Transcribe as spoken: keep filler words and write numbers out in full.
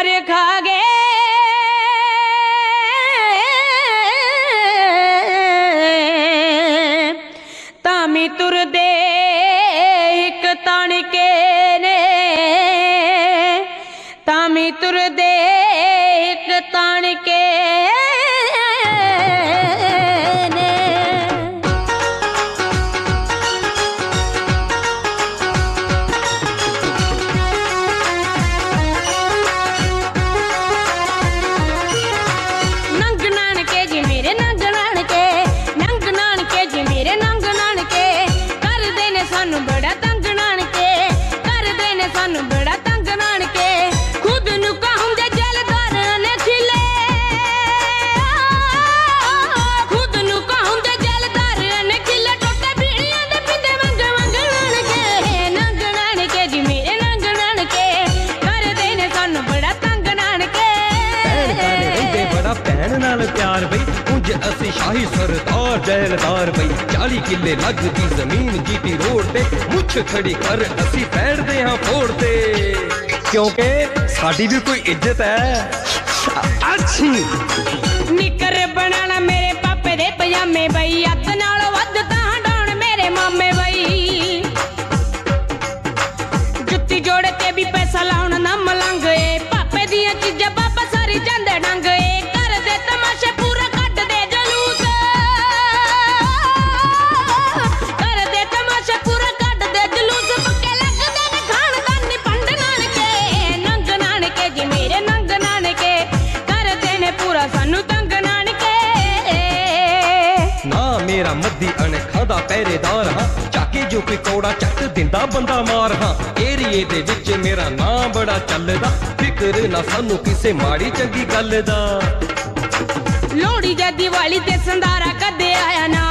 मार खा गए तामी तुर दे एक ताणके ने तामी तुर दे एक ताणके प्यार बई उंज असी शाही सरदार जैलदार बई चाली किले लगदी जमीन जीटी रोड ते मुछ खड़ी कर असी पैरदे हां फोड़ते क्योंकि साडी भी कोई इज्जत है अच्छी निकर बनाना मेरे पापे दे पजामे बई अत नाल वध तां डाउन मेरे मामे बई जुत्ती जोड़ के भी पैसा लाउण ना मलंग ए पापे दियां चीजां पापा सारी जांदे डंग ए मेरा मद्दी अने खादा पहरेदार हाँ चाके जो कोई कौड़ा चट दिंदा बंदा मार हाँ एरिए दे विच मेरा नाम बड़ा चलदा फिक्र ना सानू किसे माड़ी चंगी गल दा लोहड़ी जा दिवाली ते संधारा कदे आया ना